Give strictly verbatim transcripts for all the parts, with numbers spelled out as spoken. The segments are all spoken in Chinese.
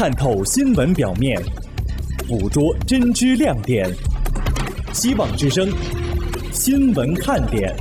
探透新闻表面，捕捉真知亮点。希望之声，新闻看点。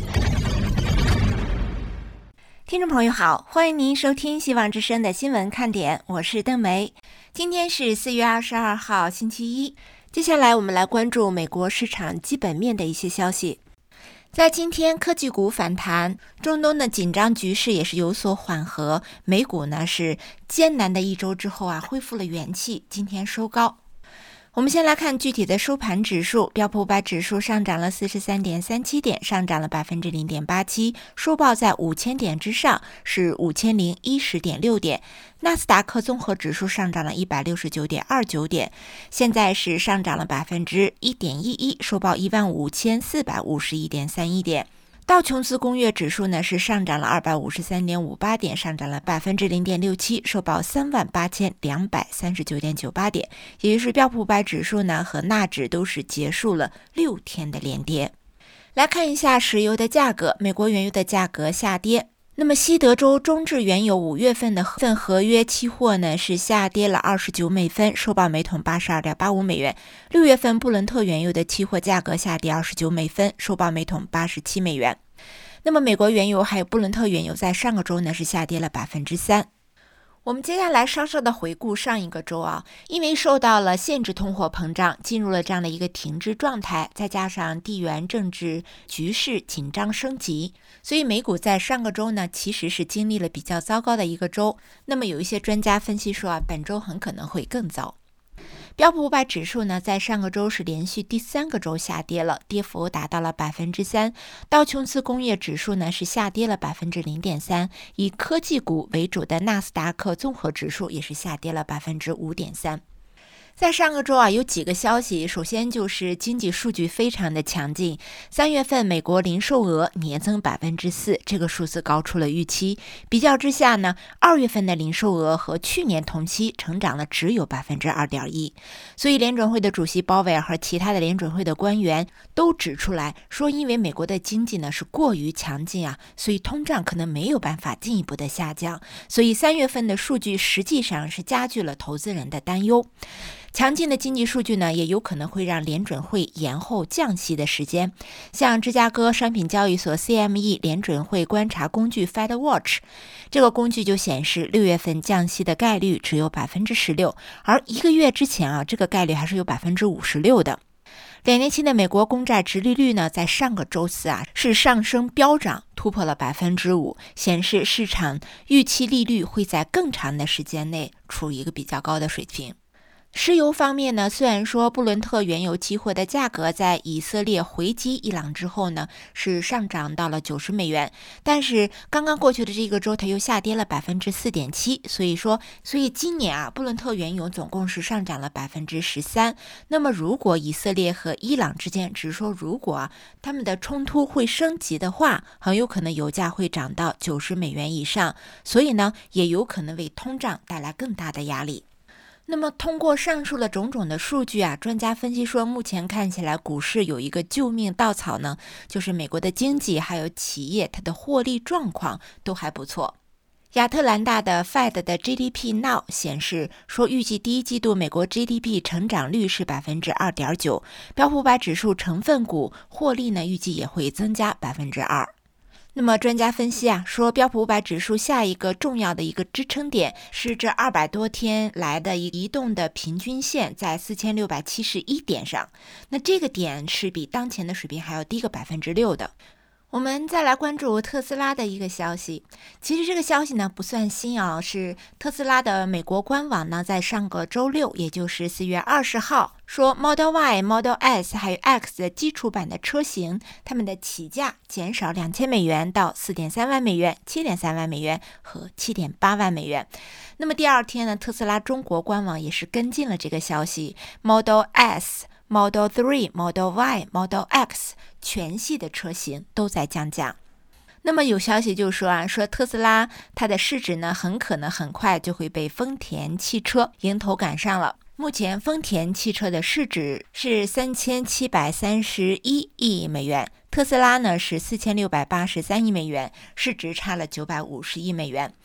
听众朋友好，欢迎您收听希望之声的新闻看点，我是邓梅。今天是四月二十二号星期一，接下来我们来关注美国市场基本面的一些消息。在今天科技股反弹，中东的紧张局势也是有所缓和，美股呢是艰难的一周之后啊恢复了元气，今天收高。我们先来看具体的收盘指数，标普五百指数上涨了 四十三点三七 点，上涨了 百分之零点八七， 收报在五千点之上，是 五千零一十点六 点。纳斯达克综合指数上涨了 一百六十九点二九 点，现在是上涨了 百分之一点一一， 收报 一万五千四百五十一点三一 点。道琼斯工业指数呢是上涨了 二百五十三点五八 点，上涨了 百分之零点六七， 收报 三万八千两百三十九点九八 点，也就是标普五百指数呢和纳指都是结束了六天的连跌。来看一下石油的价格，美国原油的价格下跌。那么西德州中质原油五月份的份合约期货呢是下跌了二十九美分，收报每桶 八十二点八五美元。六月份布伦特原油的期货价格下跌二十九美分，收报每桶八十七美元。那么美国原油还有布伦特原油在上个周呢是下跌了 百分之三。我们接下来稍稍的回顾上一个周啊，因为受到了限制通货膨胀，进入了这样的一个停滞状态，再加上地缘政治局势紧张升级，所以美股在上个周呢其实是经历了比较糟糕的一个周。那么有一些专家分析说啊，本周很可能会更糟。标普五百指数呢，在上个周是连续第三个周下跌了，跌幅达到了 百分之三。道琼斯工业指数呢是下跌了 百分之零点三， 以科技股为主的纳斯达克综合指数也是下跌了 百分之五点三。在上个周啊，有几个消息，首先就是经济数据非常的强劲，三月份美国零售额年增 百分之四， 这个数字高出了预期。比较之下呢，二月份的零售额和去年同期成长了只有 百分之二点一， 所以联准会的主席鲍威尔和其他的联准会的官员都指出来说，因为美国的经济呢是过于强劲啊，所以通胀可能没有办法进一步的下降，所以三月份的数据实际上是加剧了投资人的担忧。强劲的经济数据呢，也有可能会让联准会延后降息的时间。像芝加哥商品交易所 C M E 联准会观察工具 Fed Watch， 这个工具就显示六月份降息的概率只有 百分之十六， 而一个月之前啊，这个概率还是有 百分之五十六 的。两年期的美国公债殖利率呢，在上个周四啊是上升飙涨，突破了 百分之五， 显示市场预期利率会在更长的时间内处于一个比较高的水平。石油方面呢，虽然说布伦特原油期货的价格在以色列回击伊朗之后呢是上涨到了九十美元，但是刚刚过去的这个周它又下跌了 百分之四点七， 所以说所以今年啊布伦特原油总共是上涨了 百分之十三。 那么如果以色列和伊朗之间，只是说如果啊他们的冲突会升级的话，很有可能油价会涨到九十美元以上，所以呢也有可能为通胀带来更大的压力。那么通过上述的种种的数据啊，专家分析说，目前看起来股市有一个救命稻草呢，就是美国的经济还有企业它的获利状况都还不错。亚特兰大的 Fed 的 G D P Now 显示说，预计第一季度美国 G D P 成长率是 百分之二点九， 标普五百指数成分股获利呢预计也会增加 百分之二。那么专家分析啊，说标普五百指数下一个重要的一个支撑点是这二百多天来的移动的平均线在四千六百七十一点上，那这个点是比当前的水平还要低个 百分之六 的。我们再来关注特斯拉的一个消息，其实这个消息呢不算新啊，是特斯拉的美国官网呢在上个周六，也就是四月二十号说 Model Y、Model S 还有 X 的基础版的车型，它们的起价减少两千美元到 四点三万美元、七点三万美元和 七点八万美元。那么第二天呢，特斯拉中国官网也是跟进了这个消息， Model S、Model 三、Model Y、Model X 全系的车型都在降价。那么有消息就说啊，说特斯拉它的市值呢很可能很快就会被丰田汽车迎头赶上了。目前丰田汽车的市值是三千七百三十一亿美元，特斯拉呢是四千六百八十三亿美元，市值差了九百五十亿美元。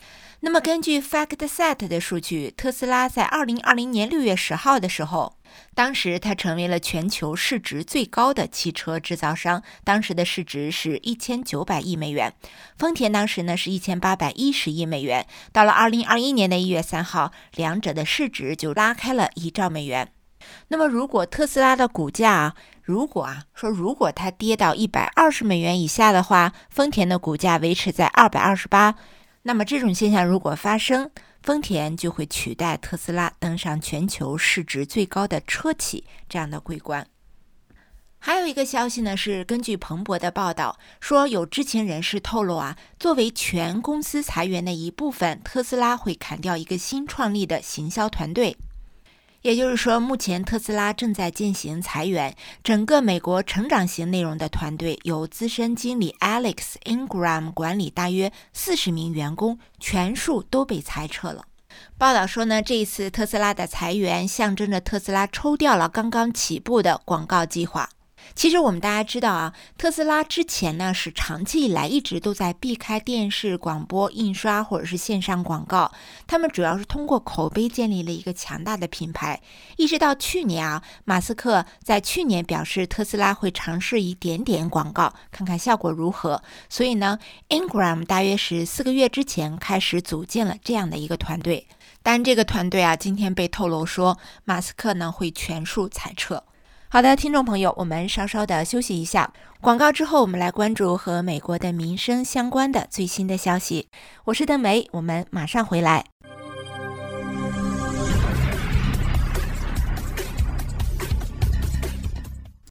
那么根据 FactSet 的数据，特斯拉在二零二零年六月十号的时候，当时它成为了全球市值最高的汽车制造商，当时的市值是一千九百亿美元。丰田当时呢是一千八百一十亿美元。到了二零二一年的一月三号，两者的市值就拉开了一兆美元。那么如果特斯拉的股价啊，如果啊说如果它跌到一百二十美元以下的话，丰田的股价维持在二百二十八。那么这种现象如果发生，丰田就会取代特斯拉登上全球市值最高的车企这样的桂冠。还有一个消息呢，是根据彭博的报道说，有知情人士透露啊，作为全公司裁员的一部分，特斯拉会砍掉一个新创立的行销团队。也就是说，目前特斯拉正在进行裁员，整个美国成长型内容的团队由资深经理 Alex Ingram 管理，大约四十名员工，全数都被裁撤了。报道说呢，这一次特斯拉的裁员象征着特斯拉抽调了刚刚起步的广告计划。其实我们大家知道啊，特斯拉之前呢是长期以来一直都在避开电视、广播、印刷或者是线上广告，他们主要是通过口碑建立了一个强大的品牌。一直到去年啊，马斯克在去年表示特斯拉会尝试一点点广告，看看效果如何。所以呢 Ingram 大约是四个月之前开始组建了这样的一个团队。但这个团队啊，今天被透露说马斯克呢会全数裁撤。好的，听众朋友，我们稍稍的休息一下，广告之后我们来关注和美国的民生相关的最新的消息。我是邓梅，我们马上回来。